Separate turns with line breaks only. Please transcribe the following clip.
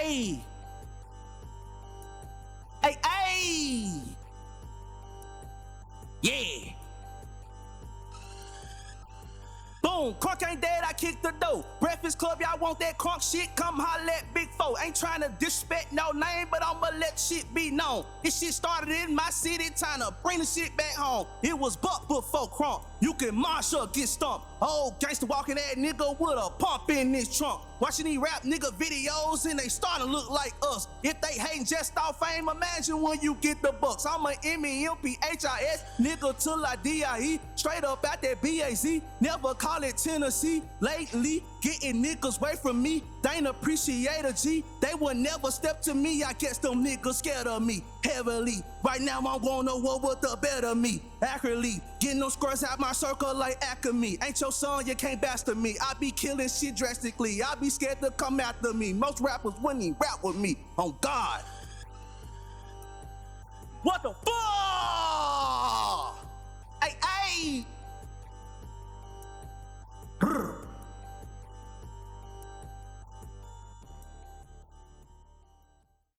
Hey, hey, yeah. Boom, Crunk ain't dead, I kicked the door. Breakfast Club, y'all want that crunk shit? Come holla at Big Four. Ain't trying to disrespect no name, but I'ma let shit be known. This shit started in my city, trying to bring the shit back home. It was buck before Crunk. You can march or get stumped. Old gangster walking that nigga with a pump in his trunk. Watching these rap nigga videos and they starting to look like us. If they hating just off fame, imagine when you get the bucks. I'm a MEMPHIS nigga till I DIE. Straight up out that BAZ. Never call it Tennessee. Lately, getting niggas away from me. They ain't appreciate a G. They would never step to me. I guess them niggas scared of me heavily. Right now I'm gonna war with the better me. Accurately, getting them squares out my circle like Acme. Ain't your son, you can't bastard me. I be killing shit drastically. I be scared to come after me. Most rappers wouldn't even rap with me. On God. What the fuck?